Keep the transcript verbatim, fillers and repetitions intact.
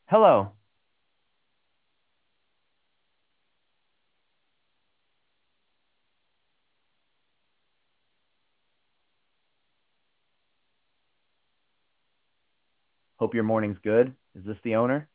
Hello. Hope your morning's good. Is this the owner?